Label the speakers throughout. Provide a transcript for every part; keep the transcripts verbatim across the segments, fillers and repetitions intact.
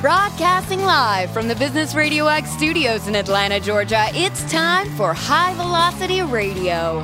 Speaker 1: Broadcasting live from the Business Radio X studios in Atlanta, Georgia, it's time for High Velocity Radio.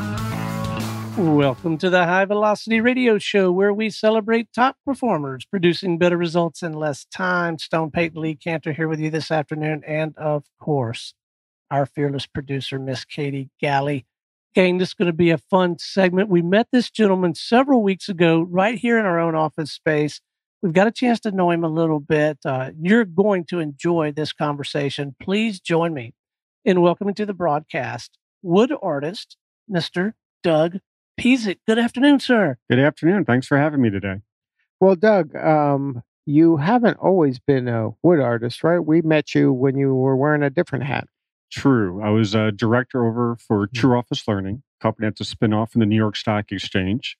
Speaker 2: Welcome to the High Velocity Radio Show, where we celebrate top performers producing better results in less time. Stone Payton Lee Cantor here with you this afternoon, and of course, our fearless producer, Miss Katie Galley. Gang, this is going to be a fun segment. We met this gentleman several weeks ago right here in our own office space. We've got a chance to know him a little bit. Uh, you're going to enjoy this conversation. Please join me in welcoming to the broadcast wood artist, Mister Doug Pizek. Good afternoon, sir.
Speaker 3: Good afternoon. Thanks for having me today.
Speaker 4: Well, Doug, um, you haven't always been a wood artist, right? We met you when you were wearing a different hat.
Speaker 3: True. I was a director over for True Office Learning, a company that's a spinoff from the New York Stock Exchange,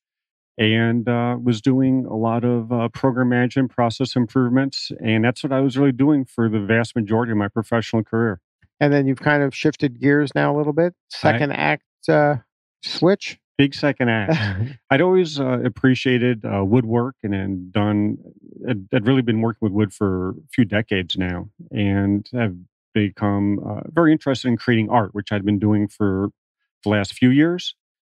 Speaker 3: and uh, was doing a lot of uh, program management, process improvements, and that's what I was really doing for the vast majority of my professional career.
Speaker 4: And then you've kind of shifted gears now a little bit. Second I, act uh, switch.
Speaker 3: Big second act. I'd always uh, appreciated uh, woodwork and then done, I'd, I'd really been working with wood for a few decades now, and have become uh, very interested in creating art, which I'd been doing for the last few years.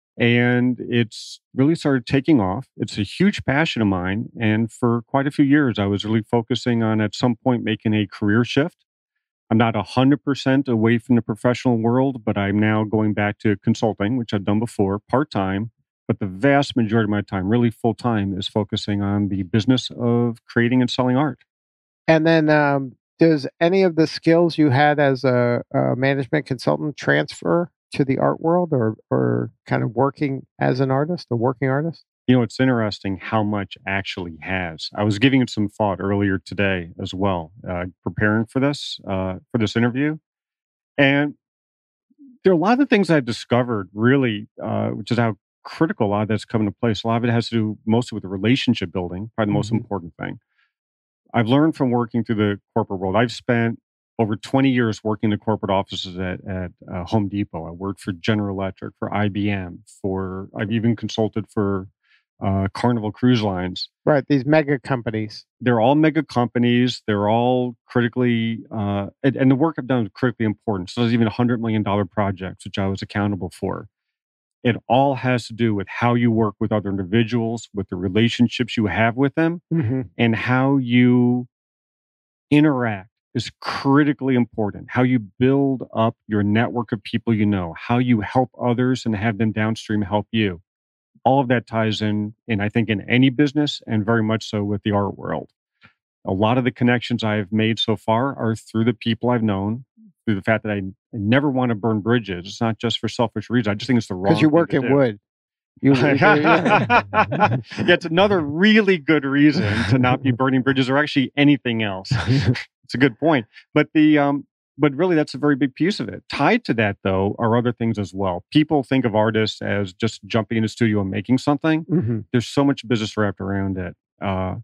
Speaker 3: And it's really started taking off. It's a huge passion of mine. And for quite a few years, I was really focusing on at some point making a career shift. I'm not one hundred percent away from the professional world, but I'm now going back to consulting, which I've done before, part-time. But the vast majority of my time, really full-time, is focusing on the business of creating and selling art.
Speaker 4: And then um, does any of the skills you had as a, a management consultant transfer to the art world, or or kind of working as an artist, a working artist?
Speaker 3: You know, it's interesting how much actually has. I was giving it some thought earlier today as well, uh, preparing for this, uh, for this interview. And there are a lot of things I've discovered, really, uh, which is how critical a lot of that's come into place. A lot of it has to do mostly with the relationship building, probably the most
Speaker 4: Mm-hmm.
Speaker 3: important thing. I've learned from working through the corporate world. I've spent over twenty years working in corporate offices at, at uh, Home Depot. I worked for General Electric, for I B M, for I've even consulted for uh, Carnival Cruise Lines.
Speaker 4: Right, these mega companies.
Speaker 3: They're all mega companies. They're all critically, uh, and, and the work I've done is critically important. So there's even one hundred million dollars projects, which I was accountable for. It all has to do with how you work with other individuals, with the relationships you have with them,
Speaker 4: Mm-hmm.
Speaker 3: and how you interact is critically important. How you build up your network of people you know, how you help others and have them downstream help you. All of that ties in, and I think in any business, and very much so with the art world. A lot of the connections I've made so far are through the people I've known, through the fact that I, I never want to burn bridges. It's not just for selfish reasons. I just think it's the wrong
Speaker 4: Because you
Speaker 3: thing
Speaker 4: work
Speaker 3: to
Speaker 4: in
Speaker 3: do.
Speaker 4: wood. You,
Speaker 3: yeah, it's another really good reason to not be burning bridges or actually anything else. It's a good point. But the um, but really that's a very big piece of it. Tied to that, though, are other things as well. People think of artists as just jumping in the studio and making something.
Speaker 4: Mm-hmm.
Speaker 3: There's so much business wrapped around it. Uh,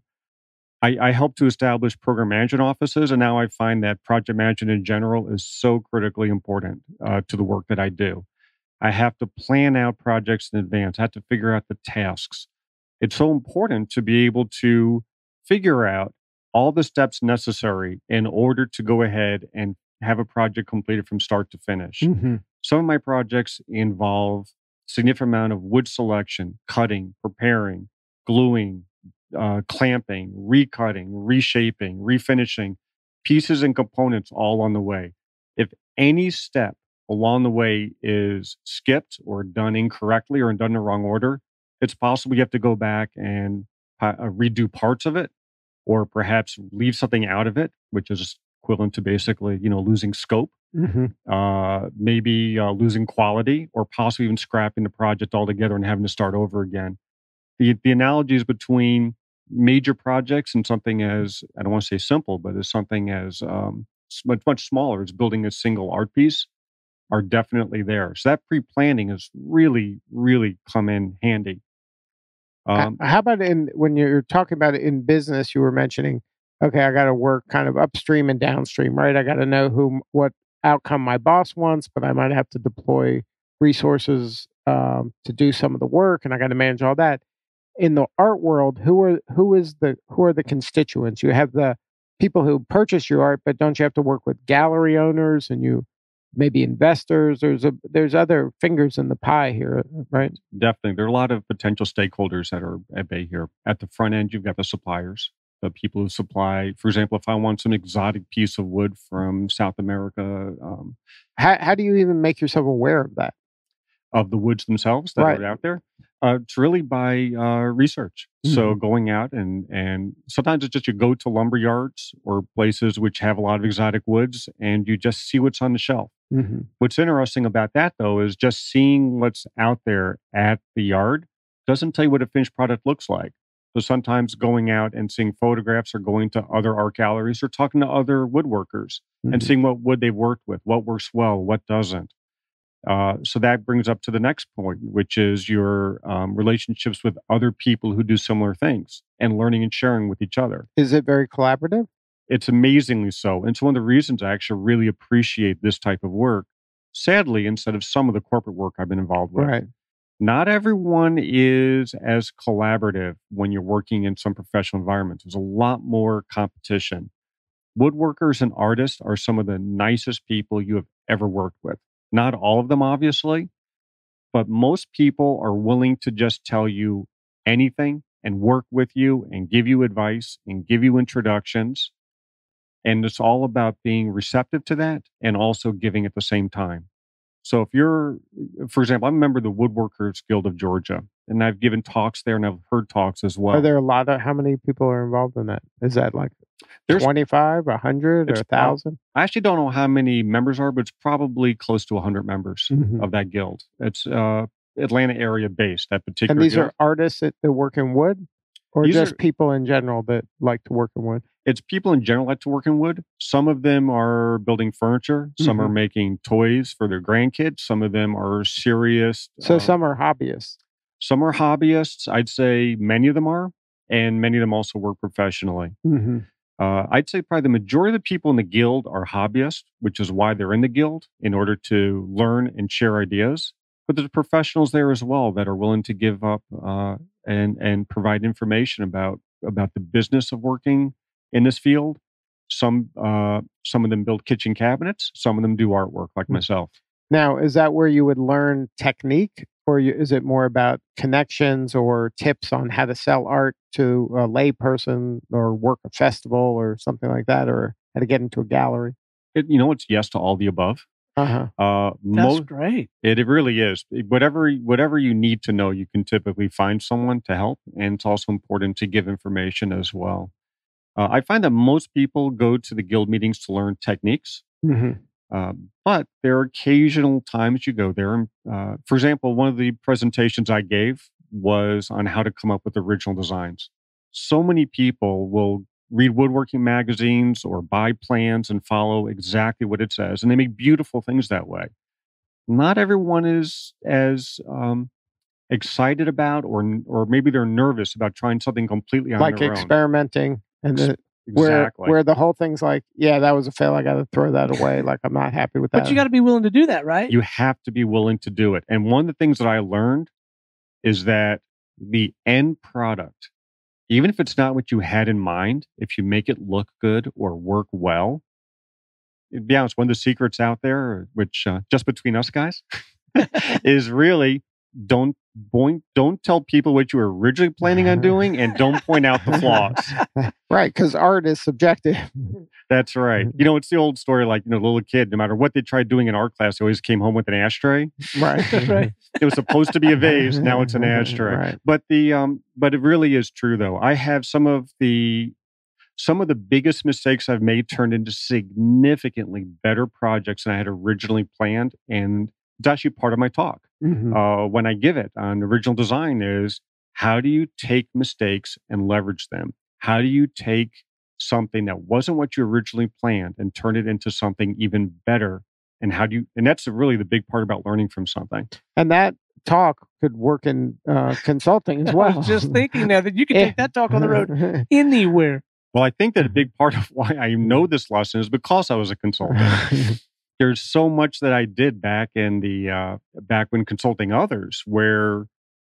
Speaker 3: I, I helped to establish program management offices, and now I find that project management in general is so critically important uh, to the work that I do. I have to plan out projects in advance. I have to figure out the tasks. It's so important to be able to figure out all the steps necessary in order to go ahead and have a project completed from start to finish.
Speaker 4: Mm-hmm.
Speaker 3: Some of my projects involve significant amount of wood selection, cutting, preparing, gluing, uh, clamping, recutting, reshaping, refinishing, pieces and components all on the way. If any step along the way is skipped or done incorrectly or done in the wrong order, it's possible you have to go back and uh, redo parts of it, or perhaps leave something out of it, which is equivalent to basically, you know, losing scope,
Speaker 4: Mm-hmm.
Speaker 3: uh, maybe uh, losing quality, or possibly even scrapping the project altogether and having to start over again. The the analogies between major projects and something as, I don't want to say simple, but as something as um, much, much smaller as building a single art piece are definitely there. So that pre-planning has really, really come in handy.
Speaker 4: Um, How about in when you're talking about it in business, you were mentioning, okay, I got to work kind of upstream and downstream, right? I got to know who, what outcome my boss wants, but I might have to deploy resources um, to do some of the work, and I got to manage all that. In the art world, who are who is the who are the constituents? You have the people who purchase your art, but don't you have to work with gallery owners and you maybe investors? There's a there's other fingers in the pie here, right?
Speaker 3: Definitely. There are a lot of potential stakeholders that are at bay here. At the front end, you've got the suppliers, the people who supply. For example, if I want some exotic piece of wood from South America, um,
Speaker 4: how how do you even make yourself aware of that?
Speaker 3: Of the woods themselves that
Speaker 4: right.
Speaker 3: are out there? Uh, it's really by uh, research. Mm-hmm. So going out and and sometimes it's just you go to lumber yards or places which have a lot of exotic woods and you just see what's on the shelf.
Speaker 4: Mm-hmm.
Speaker 3: What's interesting about that though is just seeing what's out there at the yard doesn't tell you what a finished product looks like. So sometimes going out and seeing photographs or going to other art galleries or talking to other woodworkers mm-hmm. and seeing what wood they've worked with, what works well, what doesn't. Uh, so that brings up to the next point, which is your um, relationships with other people who do similar things and learning and sharing with each other.
Speaker 4: Is it very collaborative?
Speaker 3: It's amazingly so. And it's one of the reasons I actually really appreciate this type of work. Sadly, instead of some of the corporate work I've been involved with.
Speaker 4: Right.
Speaker 3: Not everyone is as collaborative when you're working in some professional environments. There's a lot more competition. Woodworkers and artists are some of the nicest people you have ever worked with. Not all of them, obviously, but most people are willing to just tell you anything and work with you and give you advice and give you introductions. And it's all about being receptive to that and also giving at the same time. So if you're, for example, I'm a member of the Woodworkers Guild of Georgia, and I've given talks there and I've heard talks as well.
Speaker 4: Are there a lot of, how many people are involved in that? Is that like There's, twenty-five, one hundred, or one thousand?
Speaker 3: I actually don't know how many members are, but it's probably close to one hundred members mm-hmm. of that guild. It's uh, Atlanta area based, that particular
Speaker 4: And these
Speaker 3: guild.
Speaker 4: are artists that, that work in wood? Or these just are, people in general that like to work in wood?
Speaker 3: It's people in general like to work in wood. Some of them are building furniture. Some mm-hmm. are making toys for their grandkids. Some of them are serious.
Speaker 4: So
Speaker 3: uh,
Speaker 4: some are hobbyists.
Speaker 3: Some are hobbyists. I'd say many of them are. And many of them also work professionally.
Speaker 4: Mm-hmm.
Speaker 3: Uh, I'd say probably the majority of the people in the guild are hobbyists, which is why they're in the guild, in order to learn and share ideas. But there's professionals there as well that are willing to give up uh, and and provide information about about the business of working in this field. Some uh, some of them build kitchen cabinets. Some of them do artwork, like mm-hmm. myself.
Speaker 4: Now, is that where you would learn technique, or you, is it more about connections or tips on how to sell art to a lay person or work a festival or something like that, or how to get into a gallery?
Speaker 3: It, you know, it's yes to all the above.
Speaker 4: Uh-huh.
Speaker 3: Uh,
Speaker 2: That's
Speaker 3: mo-
Speaker 2: great.
Speaker 3: It, it really is. Whatever whatever you need to know, you can typically find someone to help. And it's also important to give information as well. Uh, I find that most people go to the guild meetings to learn techniques.
Speaker 4: Mm-hmm.
Speaker 3: Uh, but there are occasional times you go there. And, uh, for example, one of the presentations I gave was on how to come up with original designs. So many people will read woodworking magazines or buy plans and follow exactly what it says. And they make beautiful things that way. Not everyone is as um, excited about, or or maybe they're nervous about trying something completely on
Speaker 4: like
Speaker 3: their own.
Speaker 4: Like experimenting. And the,
Speaker 3: exactly.
Speaker 4: where, where the whole thing's like, yeah, that was a fail. I got to throw that away. Like, I'm not happy with that.
Speaker 2: But you got to be willing to do that, right?
Speaker 3: You have to be willing to do it. And one of the things that I learned is that the end product, even if it's not what you had in mind, if you make it look good or work well, to be honest, one of the secrets out there, which uh, just between us guys, is really don't point, don't tell people what you were originally planning on doing, and don't point out the flaws.
Speaker 4: Right, because art is subjective.
Speaker 3: That's right. You know, it's the old story, like, you know, the little kid, no matter what they tried doing in art class, they always came home with an ashtray.
Speaker 4: Right.
Speaker 2: Right.
Speaker 3: It was supposed to be a vase. Now it's an ashtray.
Speaker 4: Right.
Speaker 3: But the um, but it really is true, though. I have some of the some of the biggest mistakes I've made turned into significantly better projects than I had originally planned, and it's actually part of my talk.
Speaker 4: Mm-hmm.
Speaker 3: Uh, when I give it on original design is, how do you take mistakes and leverage them? How do you take something that wasn't what you originally planned and turn it into something even better? And how do you, and that's really the big part about learning from something.
Speaker 4: And that talk could work in uh, consulting as well.
Speaker 2: I was just thinking now that you could take that talk on the road anywhere.
Speaker 3: Well, I think that a big part of why I know this lesson is because I was a consultant. There's so much that I did back in the uh, back when consulting others, where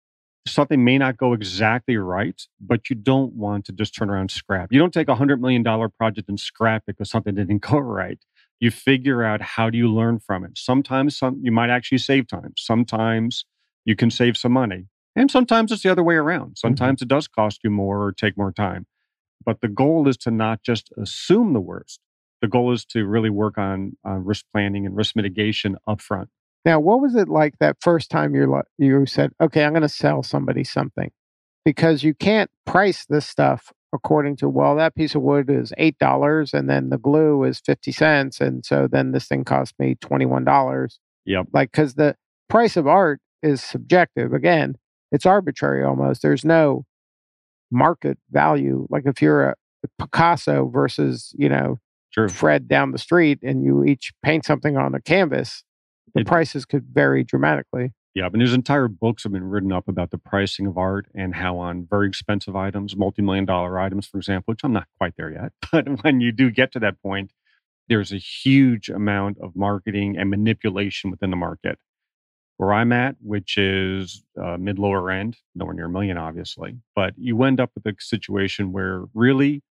Speaker 3: something may not go exactly right, but you don't want to just turn around and scrap. You don't take a one hundred million dollars project and scrap it because something didn't go right. You figure out how do you learn from it. Sometimes some, you might actually save time. Sometimes you can save some money. And sometimes it's the other way around. Sometimes mm-hmm. it does cost you more or take more time. But the goal is to not just assume the worst. The goal is to really work on, on risk planning and risk mitigation upfront.
Speaker 4: Now, what was it like that first time you you said, okay, I'm going to sell somebody something? Because you can't price this stuff according to, well, that piece of wood is eight dollars and then the glue is fifty cents. And so then this thing cost me twenty-one dollars.
Speaker 3: Yep.
Speaker 4: Like, because the price of art is subjective. Again, it's arbitrary almost. There's no market value. Like if you're a Picasso versus, you know,
Speaker 3: True.
Speaker 4: Fred down the street and you each paint something on a canvas, the it, prices could vary dramatically.
Speaker 3: Yeah, and there's entire books have been written up about the pricing of art and how on very expensive items, multi-million dollar items, for example, which I'm not quite there yet. But when you do get to that point, there's a huge amount of marketing and manipulation within the market. Where I'm at, which is uh, mid-lower end, nowhere near a million, obviously, but you end up with a situation where really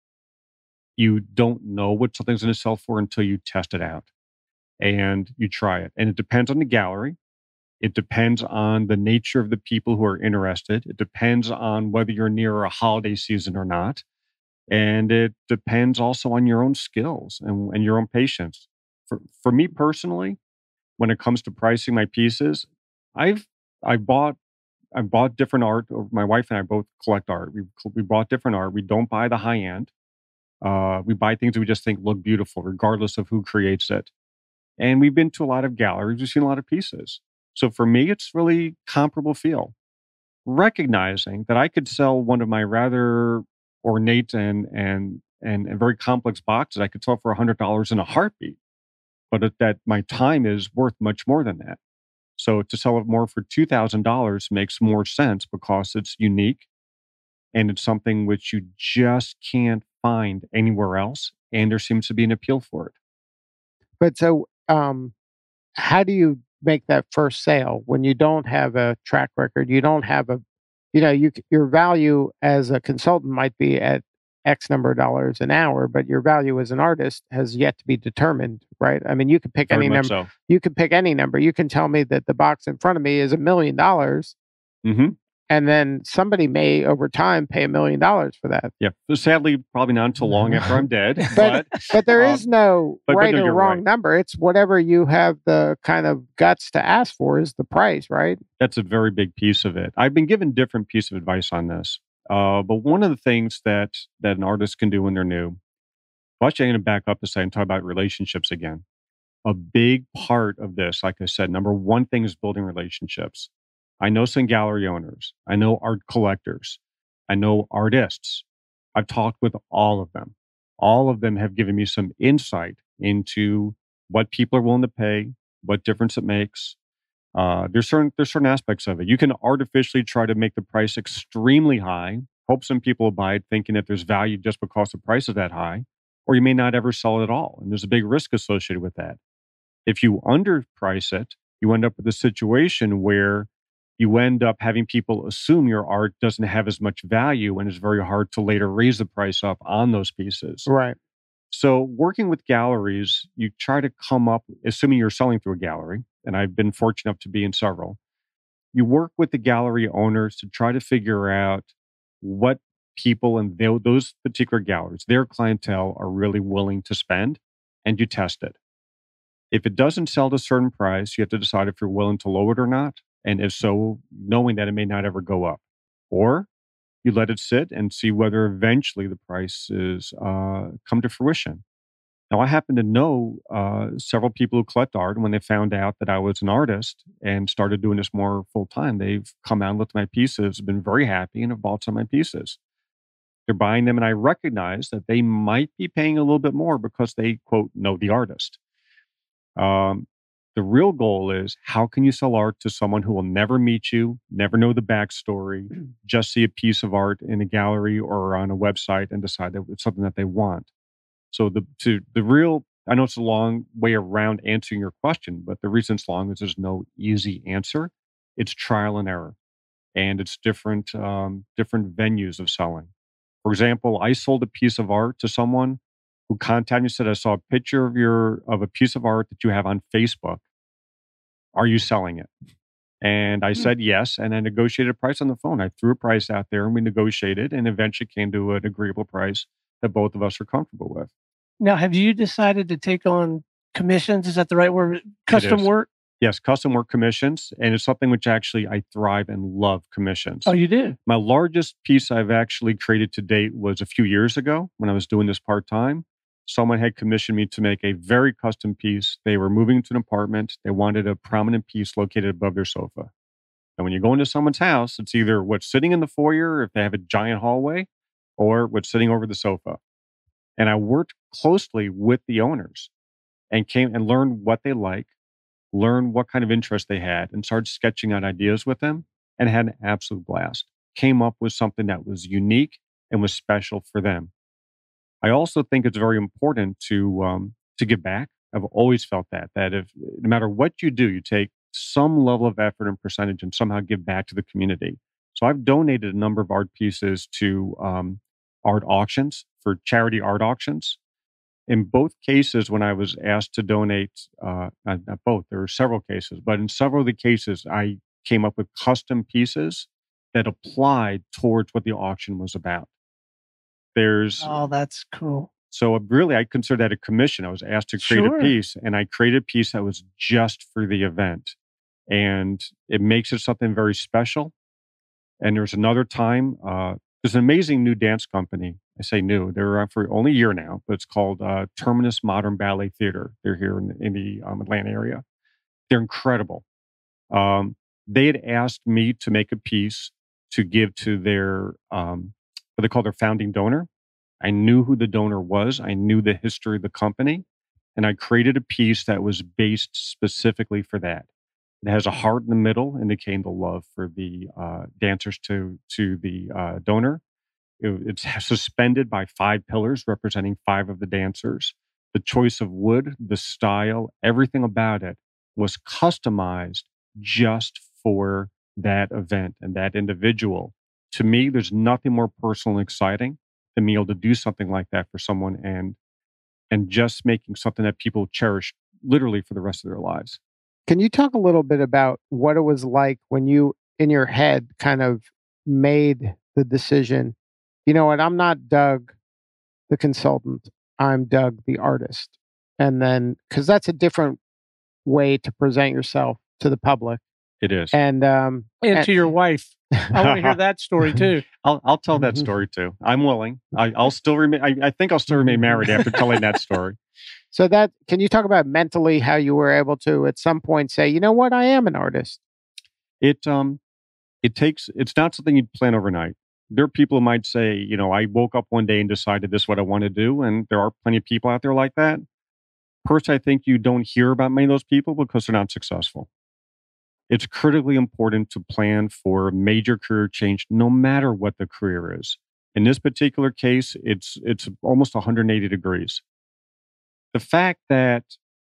Speaker 3: you don't know what something's going to sell for until you test it out and you try it. And it depends on the gallery. It depends on the nature of the people who are interested. It depends on whether you're near a holiday season or not. And it depends also on your own skills and, and your own patience. For, for me personally, when it comes to pricing my pieces, I've I bought I bought different art. My wife and I both collect art. We we bought different art. We don't buy the high end. Uh, we buy things that we just think look beautiful, regardless of who creates it. And we've been to a lot of galleries. We've seen a lot of pieces. So for me, it's really comparable feel. Recognizing that I could sell one of my rather ornate and and and, and very complex boxes, I could sell for a hundred dollars in a heartbeat. But that my time is worth much more than that. So to sell it more for two thousand dollars makes more sense because it's unique and it's something which you just can't find anywhere else. And there seems to be an appeal for it.
Speaker 4: But so um, how do you make that first sale when you don't have a track record? You don't have a, you know, you your value as a consultant might be at X number of dollars an hour, but your value as an artist has yet to be determined, right? I mean, you could pick
Speaker 3: Very
Speaker 4: any
Speaker 3: much
Speaker 4: number.
Speaker 3: so.
Speaker 4: You could pick any number. You can tell me that the box in front of me is a million dollars, and then somebody may, over time, pay a million dollars for that.
Speaker 3: Yeah, but sadly, probably not until long after I'm dead.
Speaker 4: but
Speaker 3: but
Speaker 4: but there
Speaker 3: um,
Speaker 4: is no
Speaker 3: but,
Speaker 4: right
Speaker 3: but no,
Speaker 4: or
Speaker 3: you're
Speaker 4: wrong
Speaker 3: right.
Speaker 4: number. It's whatever you have the kind of guts to ask for is the price, right?
Speaker 3: That's a very big piece of it. I've been given different piece of advice on this. Uh, but one of the things that that an artist can do when they're new, well, actually, I'm going to back up to say and talk about relationships again. A big part of this, like I said, number one thing is building relationships. I know some gallery owners. I know art collectors. I know artists. I've talked with all of them. All of them have given me some insight into what people are willing to pay, what difference it makes. Uh, there's certain there's certain aspects of it. You can artificially try to make the price extremely high, hope some people will buy it, thinking that there's value just because the price is that high, or you may not ever sell it at all, and there's a big risk associated with that. If you underprice it, you end up with a situation where you end up having people assume your art doesn't have as much value, and it's very hard to later raise the price up on those pieces.
Speaker 4: Right.
Speaker 3: So working with galleries, you try to come up, assuming you're selling through a gallery, and I've been fortunate enough to be in several, you work with the gallery owners to try to figure out what people in those particular galleries, their clientele, are really willing to spend, and you test it. If it doesn't sell to a certain price, you have to decide if you're willing to lower it or not, and if so, knowing that it may not ever go up. Or you let it sit and see whether eventually the prices uh, come to fruition. Now, I happen to know uh, several people who collect art, and when they found out that I was an artist and started doing this more full time, they've come out and looked at my pieces, been very happy, and have bought some of my pieces. They're buying them, and I recognize that they might be paying a little bit more because they, quote, know the artist. Um, the real goal is, how can you sell art to someone who will never meet you, never know the backstory, just see a piece of art in a gallery or on a website and decide that it's something that they want? So the to the real, I know it's a long way around answering your question, but the reason it's long is there's no easy answer. It's trial and error. and it's different um, different venues of selling. For example, I sold a piece of art to someone who contacted me and said, "I saw a picture of your of a piece of art that you have on Facebook. Are you selling it?" And I
Speaker 2: Hmm.
Speaker 3: said yes, and I negotiated a price on the phone. I threw a price out there, and we negotiated, and eventually came to an agreeable price that both of us are comfortable with.
Speaker 2: Now, have you decided to take on commissions? Is that the right word?
Speaker 3: It
Speaker 2: Custom
Speaker 3: is.
Speaker 2: work?
Speaker 3: Yes, custom work commissions, and it's something which actually I thrive and love commissions.
Speaker 2: Oh, you do?
Speaker 3: My largest piece I've actually created to date was a few years ago when I was doing this part time. Someone had commissioned me to make a very custom piece. They were moving to an apartment. They wanted a prominent piece located above their sofa. And when you go into someone's house, it's either what's sitting in the foyer, if they have a giant hallway, or what's sitting over the sofa. And I worked closely with the owners and came and learned what they like, learned what kind of interest they had, and started sketching out ideas with them and had an absolute blast. Came up with something that was unique and was special for them. I also think it's very important to um, to give back. I've always felt that that if no matter what you do, you take some level of effort and percentage and somehow give back to the community. So I've donated a number of art pieces to um, art auctions for charity art auctions. In both cases, when I was asked to donate, uh, not, not both, there were several cases, but in several of the cases, I came up with custom pieces that applied towards what the auction was about. There's
Speaker 2: Oh, that's cool.
Speaker 3: so really, I consider that a commission. I was asked to create
Speaker 2: Sure.
Speaker 3: a piece, and I created a piece that was just for the event, and it makes it something very special. And there's another time, uh, there's an amazing new dance company. I say new; they're around for only a year now, but it's called uh, Terminus Modern Ballet Theater. They're here in, in the um, Atlanta area. They're incredible. Um, they had asked me to make a piece to give to their um, what they call their founding donor. I knew who the donor was. I knew the history of the company, and I created a piece that was based specifically for that. It has a heart in the middle, indicating the love for the uh, dancers to to the uh, donor. It- it's suspended by five pillars representing five of the dancers. The choice of wood, the style, everything about it was customized just for that event and that individual. To me, there's nothing more personal and exciting than being able to do something like that for someone and and just making something that people cherish literally for the rest of their lives.
Speaker 4: Can you talk a little bit about what it was like when you, in your head, kind of made the decision? You know what? I'm not Doug, the consultant. I'm Doug, the artist. And then, because that's a different way to present yourself to the public.
Speaker 3: It is.
Speaker 4: And um,
Speaker 2: And
Speaker 4: and
Speaker 2: to your wife. I want to hear that story too.
Speaker 3: I'll I'll tell that story too. I'm willing. I, I'll still remain. I, I think I'll still remain married after telling that story.
Speaker 4: so that can you talk about mentally how you were able to at some point say, you know what, I am an artist.
Speaker 3: It um it takes. It's not something you'd plan overnight. There are people who might say, you know, I woke up one day and decided this is what I want to do, and there are plenty of people out there like that. Personally, I think you don't hear about many of those people because they're not successful. It's critically important to plan for a major career change, no matter what the career is. In this particular case, it's it's almost one hundred eighty degrees. The fact that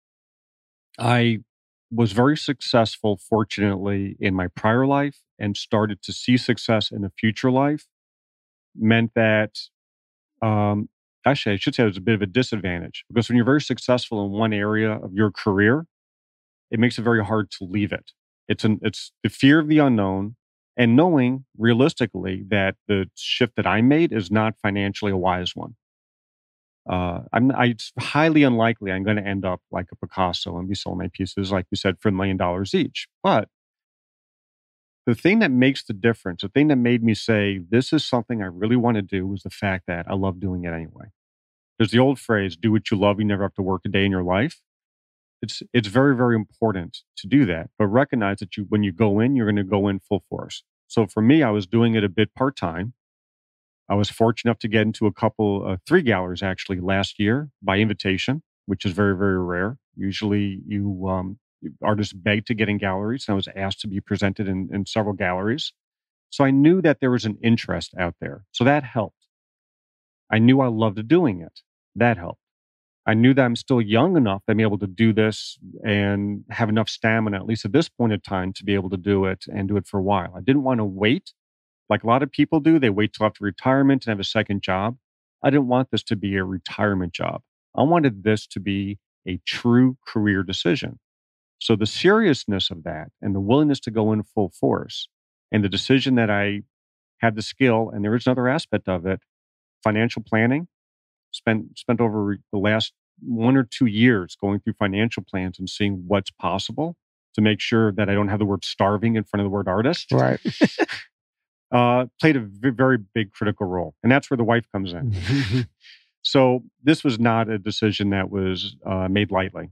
Speaker 3: I was very successful, fortunately, in my prior life and started to see success in a future life meant that, um, actually, I should say it was a bit of a disadvantage because when you're very successful in one area of your career, it makes it very hard to leave it. It's an it's the fear of the unknown and knowing realistically that the shift that I made is not financially a wise one. Uh, I'm I, it's highly unlikely I'm going to end up like a Picasso and be selling my pieces, like you said, for a million dollars each. But the thing that makes the difference, the thing that made me say this is something I really want to do, was the fact that I love doing it anyway. There's the old phrase, "Do what you love, you never have to work a day in your life." It's it's very, very important to do that, but recognize that you when you go in, you're going to go in full force. So for me, I was doing it a bit part time. I was fortunate enough to get into a couple, uh, three galleries actually last year by invitation, which is very, very rare. Usually, you um, artists beg to get in galleries, and I was asked to be presented in, in several galleries. So I knew that there was an interest out there. So that helped. I knew I loved doing it. That helped. I knew that I'm still young enough to be able to do this and have enough stamina, at least at this point in time, to be able to do it and do it for a while. I didn't want to wait like a lot of people do. They wait till after retirement and have a second job. I didn't want this to be a retirement job. I wanted this to be a true career decision. So the seriousness of that and the willingness to go in full force and the decision that I had the skill, and there is another aspect of it, financial planning, spent spent over the last one or two years going through financial plans and seeing what's possible to make sure that I don't have the word starving in front of the word artist.
Speaker 4: Right.
Speaker 3: uh, played a v- very big critical role. And that's where the wife comes in. So this was not a decision that was uh, made lightly.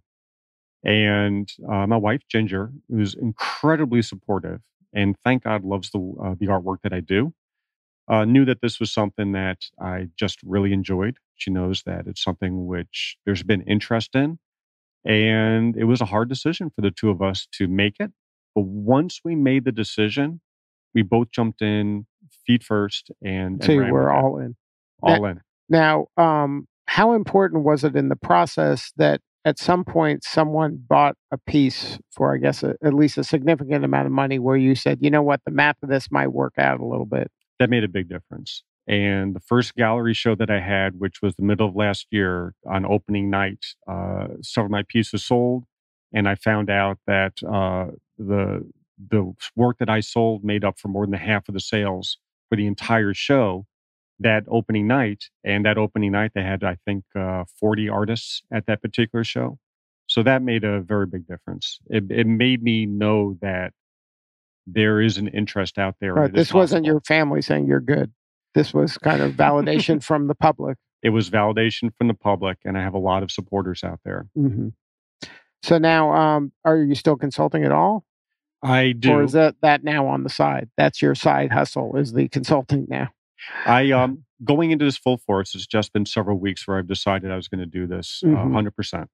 Speaker 3: And uh, my wife, Ginger, who's incredibly supportive and thank God loves the, uh, the artwork that I do, uh, knew that this was something that I just really enjoyed. She knows that it's something which there's been interest in. And it was a hard decision for the two of us to make it. But once we made the decision, we both jumped in feet first and,
Speaker 4: so
Speaker 3: and
Speaker 4: you were all in.
Speaker 3: All
Speaker 4: now,
Speaker 3: in.
Speaker 4: Now, um, how important was it in the process that at some point someone bought a piece for, I guess, a, at least a significant amount of money where you said, you know what, the math of this might work out a little bit?
Speaker 3: That made a big difference. And the first gallery show that I had, which was the middle of last year on opening night, uh, some of my pieces sold. And I found out that uh, the the work that I sold made up for more than half of the sales for the entire show that opening night. And that opening night, they had, I think, uh, forty artists at that particular show. So that made a very big difference. It, it made me know that there is an interest out there.
Speaker 4: Right. This wasn't your family saying you're good. This was kind of validation from the public.
Speaker 3: It was validation from the public, and I have a lot of supporters out there.
Speaker 4: Mm-hmm. So now, um, are you still consulting at all?
Speaker 3: I do.
Speaker 4: Or is that, that now on the side? That's your side hustle, is the consulting now?
Speaker 3: I um going into this full force, it's just been several weeks where I've decided I was going to do this uh,
Speaker 4: Mhm.
Speaker 3: one hundred percent.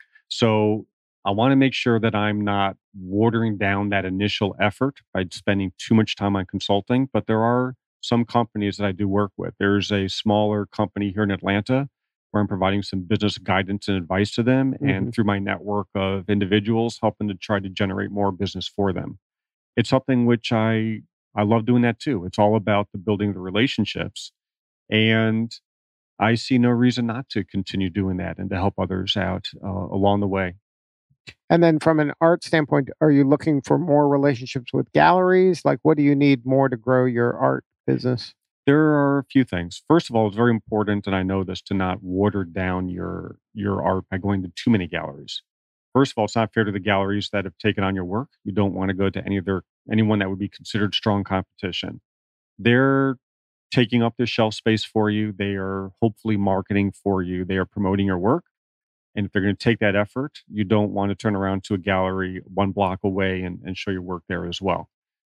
Speaker 3: So I want to make sure that I'm not watering down that initial effort by spending too much time on consulting. But there are some companies that I do work with. There's a smaller company here in Atlanta where I'm providing some business guidance and advice to them, and
Speaker 4: Mhm.
Speaker 3: through my network of individuals, helping to try to generate more business for them. It's something which I I love doing that too. It's all about the building the relationships. And I see no reason not to continue doing that and to help others out uh, along the way.
Speaker 4: And then from an art standpoint, are you looking for more relationships with galleries? Like, what do you need more to grow your art business?
Speaker 3: There are a few things. First of all, it's very important, and I know this, to not water down your your art by going to too many galleries. First of all, it's not fair to the galleries that have taken on your work. You don't want to go to any of their anyone that would be considered strong competition. They're taking up their shelf space for you. They are hopefully marketing for you. They are promoting your work. And if they're going to take that effort, you don't want to turn around to a gallery one block away and, and show your work there as well.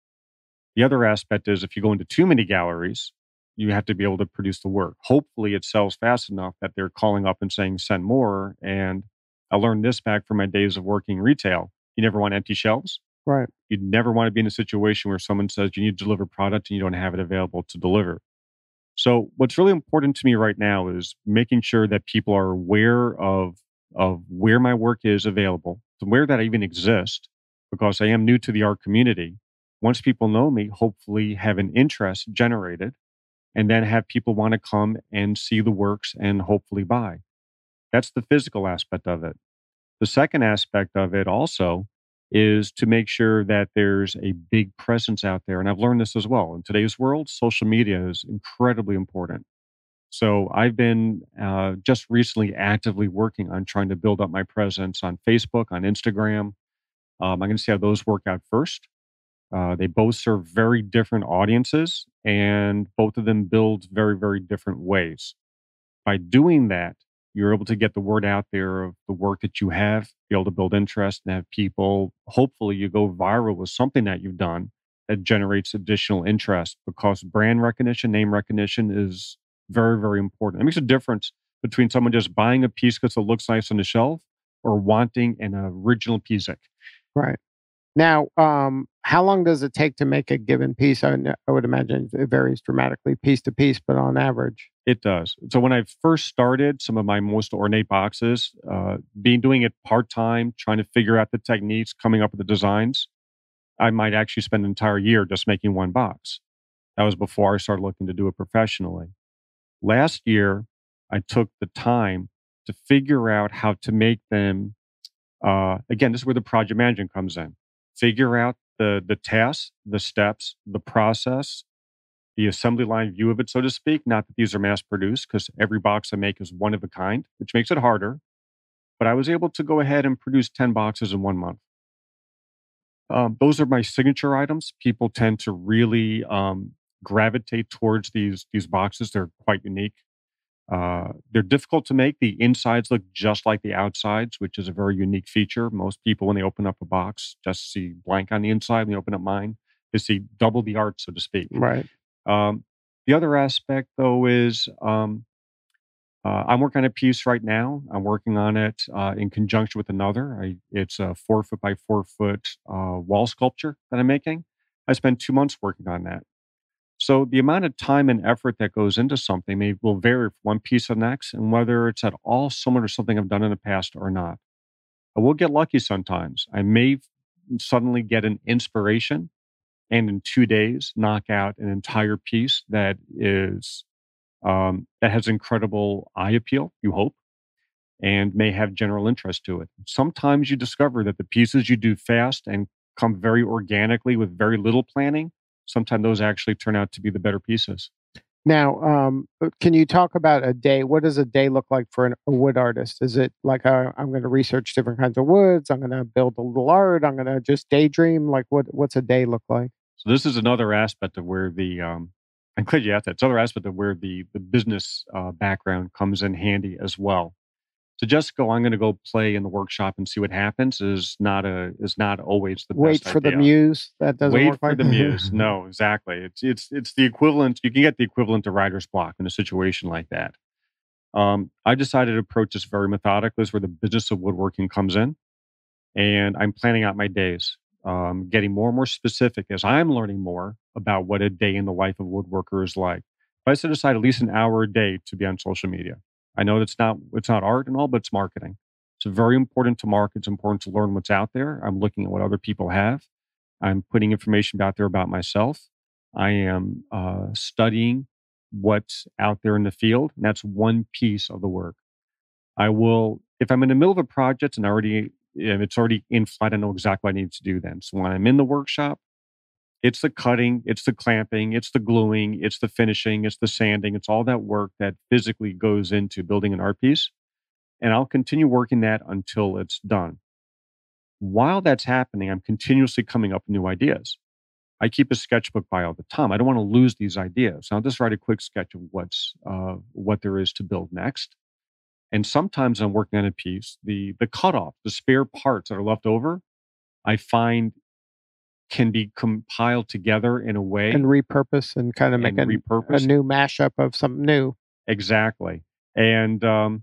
Speaker 3: The other aspect is if you go into too many galleries, you have to be able to produce the work. Hopefully it sells fast enough that they're calling up and saying, send more. And I learned this back from my days of working retail. You never want empty shelves.
Speaker 4: Right.
Speaker 3: You'd never want to be in a situation where someone says you need to deliver product and you don't have it available to deliver. So what's really important to me right now is making sure that people are aware of, of where my work is available, where that I even exist, because I am new to the art community. Once people know me, hopefully have an interest generated, and then have people want to come and see the works and hopefully buy. That's the physical aspect of it. The second aspect of it also is to make sure that there's a big presence out there. And I've learned this as well. In today's world, social media is incredibly important. So I've been uh, just recently actively working on trying to build up my presence on Facebook, on Instagram. Um, I'm going to see how those work out first. Uh, they both serve very different audiences, and both of them build very, very different ways. By doing that, you're able to get the word out there of the work that you have, be able to build interest and have people, hopefully you go viral with something that you've done that generates additional interest, because brand recognition, name recognition is very, very important. It makes a difference between someone just buying a piece because it looks nice on the shelf or wanting an original piece.
Speaker 4: Right. Now, um, how long does it take to make a given piece? I, I would imagine it varies dramatically piece to piece, but on average.
Speaker 3: It does. So when I first started some of my most ornate boxes, uh, being doing it part-time, trying to figure out the techniques, coming up with the designs, I might actually spend an entire year just making one box. That was before I started looking to do it professionally. Last year, I took the time to figure out how to make them. Uh, again, this is where the project management comes in. Figure out the the tasks, the steps, the process, the assembly line view of it, so to speak. Not that these are mass produced, because every box I make is one of a kind, which makes it harder. But I was able to go ahead and produce ten boxes in one month. Um, those are my signature items. People tend to really um, gravitate towards these these boxes. They're quite unique. Uh, they're difficult to make. The insides look just like the outsides, which is a very unique feature. Most people, when they open up a box, just see blank on the inside. When they open up mine, they see double the art, so to speak.
Speaker 4: Right.
Speaker 3: Um, the other aspect, though, is um, uh, I'm working on a piece right now. I'm working on it uh, in conjunction with another. I, it's a four foot by four foot uh, wall sculpture that I'm making. I spent two months working on that. So the amount of time and effort that goes into something may will vary from one piece to the next, and whether it's at all similar to something I've done in the past or not. I will get lucky sometimes. I may suddenly get an inspiration and in two days knock out an entire piece that is um, that has incredible eye appeal, you hope, and may have general interest to it. Sometimes you discover that the pieces you do fast and come very organically with very little planning, sometimes those actually turn out to be the better pieces.
Speaker 4: Now, um, can you talk about a day? What does a day look like for an, a wood artist? Is it like a, I'm going to research different kinds of woods, I'm going to build a little art, I'm going to just daydream? Like, what what's a day look like?
Speaker 3: So this is another aspect of where the um, I'm glad you asked that. It's another aspect of where the the business uh, background comes in handy as well. To just go, I'm going to go play in the workshop and see what happens is not a is not always the
Speaker 4: Wait
Speaker 3: best
Speaker 4: for
Speaker 3: idea.
Speaker 4: the muse. That doesn't
Speaker 3: Wait
Speaker 4: work
Speaker 3: for
Speaker 4: like
Speaker 3: the muse. No, exactly. It's it's it's the equivalent. You can get the equivalent to writer's block in a situation like that. Um, I decided to approach this very methodically. This is where the business of woodworking comes in, and I'm planning out my days, um, getting more and more specific as I'm learning more about what a day in the life of a woodworker is like. I set aside at least an hour a day to be on social media. I know that's not it's not art and all, but it's marketing. It's very important to market. It's important to learn what's out there. I'm looking at what other people have. I'm putting information out there about myself. I am uh, studying what's out there in the field. And that's one piece of the work. I will, if I'm in the middle of a project and I already, if it's already in flight, I know exactly what I need to do then. So when I'm in the workshop, it's the cutting, it's the clamping, it's the gluing, it's the finishing, it's the sanding, it's all that work that physically goes into building an art piece. And I'll continue working that until it's done. While that's happening, I'm continuously coming up with new ideas. I keep a sketchbook by all the time. I don't want to lose these ideas. I'll just write a quick sketch of what's uh, what there is to build next. And sometimes I'm working on a piece, the the cutoff, the spare parts that are left over, I find can be compiled together in a way
Speaker 4: and repurpose and kind of make
Speaker 3: and
Speaker 4: a, a
Speaker 3: repurposed.
Speaker 4: new mashup of something new.
Speaker 3: Exactly. And um,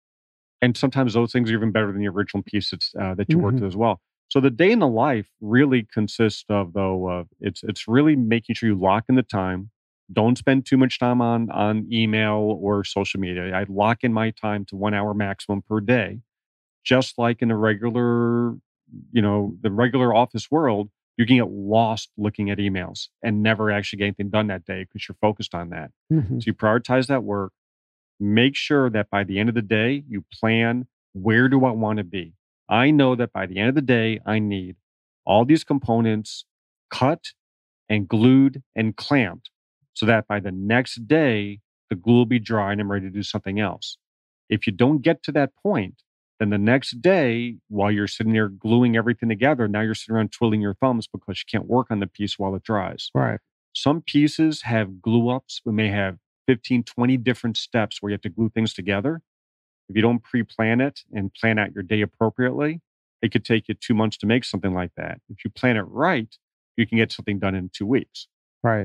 Speaker 3: and sometimes those things are even better than the original piece that's, uh, that you worked
Speaker 4: Mhm.
Speaker 3: with as well. So the day in the life really consists of though uh, it's it's really making sure you lock in the time. Don't spend too much time on on email or social media. I lock in my time to one hour maximum per day. Just like in a regular, you know, the regular office world, you can get lost looking at emails and never actually get anything done that day because you're focused on that.
Speaker 4: Mhm.
Speaker 3: So you prioritize that work. Make sure that by the end of the day, you plan, where do I want to be? I know that by the end of the day, I need all these components cut and glued and clamped so that by the next day, the glue will be dry and I'm ready to do something else. If you don't get to that point, then the next day, while you're sitting there gluing everything together, now you're sitting around twiddling your thumbs because you can't work on the piece while it dries.
Speaker 4: Right.
Speaker 3: Some pieces have glue ups. We may have fifteen, twenty different steps where you have to glue things together. If you don't pre-plan it and plan out your day appropriately, it could take you two months to make something like that. If you plan it right, you can get something done in two weeks.
Speaker 4: Right.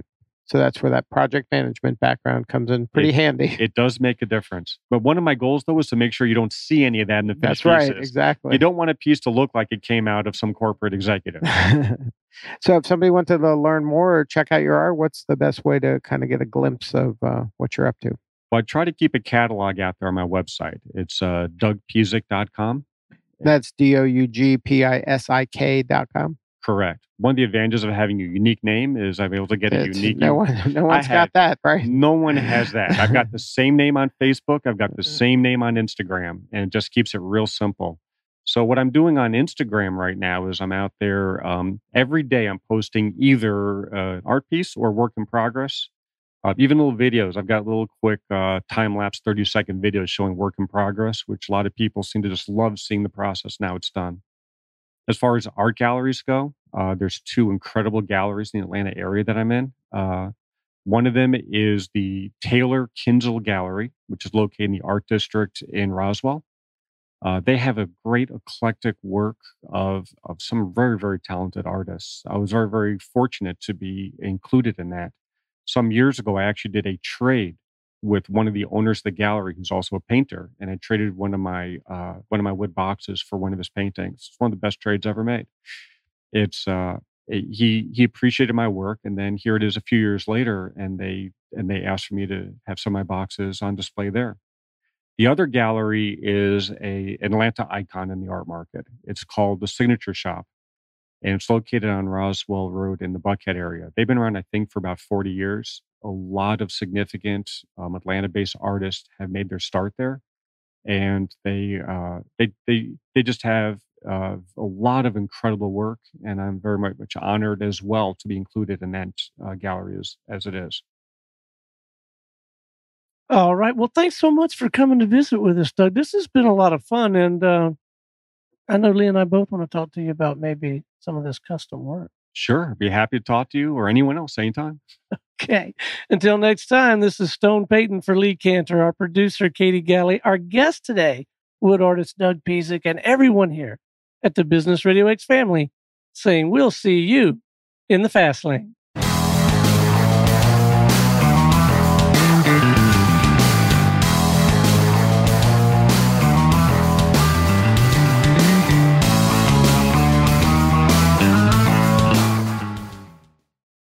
Speaker 4: So that's where that project management background comes in pretty
Speaker 3: it,
Speaker 4: handy.
Speaker 3: It does make a difference. But one of my goals, though, is to make sure you don't see any of that in the finished
Speaker 4: That's right,
Speaker 3: pieces.
Speaker 4: exactly.
Speaker 3: You don't want a piece to look like it came out of some corporate executive.
Speaker 4: So if somebody wanted to learn more or check out your art, what's the best way to kind of get a glimpse of uh, what you're up to?
Speaker 3: Well, I try to keep a catalog out there on my website. It's uh, doug pisik dot com.
Speaker 4: That's D O U G P I S I K dot com.
Speaker 3: Correct. One of the advantages of having a unique name is I'm able to get
Speaker 4: It's,
Speaker 3: a unique.
Speaker 4: No one, no one's
Speaker 3: have,
Speaker 4: got that, right?
Speaker 3: No one has that. I've got the same name on Facebook. I've got the same name on Instagram, and it just keeps it real simple. So what I'm doing on Instagram right now is I'm out there um, every day. I'm posting either an art piece or work in progress, uh, even little videos. I've got little quick uh, time lapse thirty second videos showing work in progress, which a lot of people seem to just love seeing the process. Now it's done. As far as art galleries go, uh, there's two incredible galleries in the Atlanta area that I'm in. Uh, one of them is the Taylor Kinzel Gallery, which is located in the Art District in Roswell. Uh, they have a great eclectic work of, of some very, very talented artists. I was very, very fortunate to be included in that. Some years ago, I actually did a trade with one of the owners of the gallery, who's also a painter, and I traded one of my uh, one of my wood boxes for one of his paintings. It's one of the best trades ever made. It's uh, he he appreciated my work, and then here it is a few years later, and they and they asked for me to have some of my boxes on display there. The other gallery is a an Atlanta icon in the art market. It's called the Signature Shop, and it's located on Roswell Road in the Buckhead area. They've been around, I think, for about forty years. A lot of significant um, Atlanta-based artists have made their start there, and they uh, they they they just have uh, a lot of incredible work. And I'm very much honored as well to be included in that uh, gallery as as it is.
Speaker 2: All right. Well, thanks so much for coming to visit with us, Doug. This has been a lot of fun, and uh, I know Lee and I both want to talk to you about maybe some of this custom work.
Speaker 3: Sure. Be happy to talk to you or anyone else anytime.
Speaker 2: Okay. Until next time, this is Stone Payton for Lee Cantor, our producer, Katie Galley, our guest today, wood artist Doug Pisik, and everyone here at the Business Radio X family saying we'll see you in the fast lane.